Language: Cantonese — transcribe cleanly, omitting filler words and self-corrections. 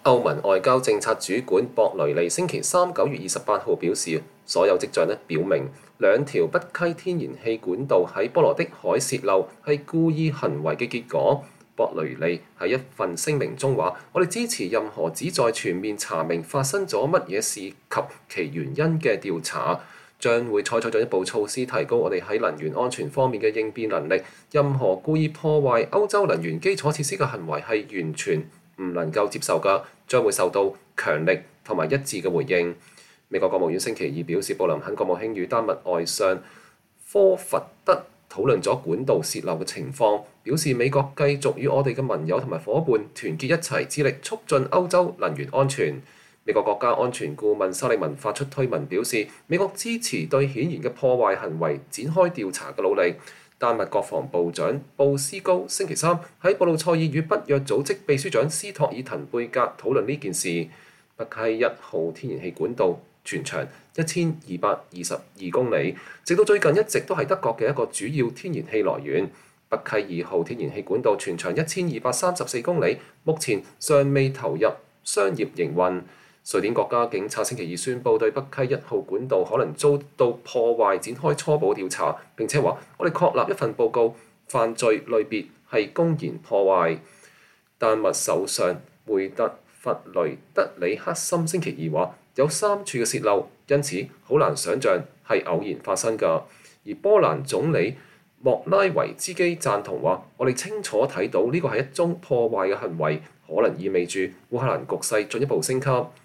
歐盟外交政策主管博雷利星期三9月28號表示，所有跡象表明兩條北溪天然氣管道喺波羅的海泄漏係故意行為嘅結果。博雷利喺一份聲明中話：我哋支持任何旨在全面查明發生咗乜嘢事及其原因嘅調查，將會採取進一步措施提高我哋喺能源安全方面嘅應變能力。任何故意破壞歐洲能源基礎設施嘅行為係完全唔能夠接受㗎，將會受到強力同埋一致嘅回應。美國國務院星期二表示，布林肯國務卿與丹麥外相科弗德討論咗管道泄漏嘅情況，表示美國繼續與我哋嘅盟友同埋伙伴團結一齊，致力促進歐洲能源安全。美國國家安全顧問沙利文發出推文表示，美國支持對顯然嘅破壞行為展開調查嘅努力。丹麥國防部長布斯高星期三喺布魯塞爾與北約組織秘書長斯托爾滕貝格討論呢件事。北溪1號天然氣管道全長1222公里，直到最近一直都係德國嘅一個主要天然氣來源。北溪2號天然氣管道全長1234公里，目前尚未投入商業營運。瑞典國家警察星期二宣布對北溪1號管道可能遭到破壞展開初步調查，並且話：我哋確立一份報告，犯罪類別係公然破壞。丹麥首相梅特弗雷德里克森星期二話：有3處嘅泄漏，因此好難想像係偶然發生㗎。而波蘭總理莫拉維茲基贊同話：我哋清楚睇到呢個係一宗破壞嘅行為，可能意味住烏克蘭局勢進一步升級。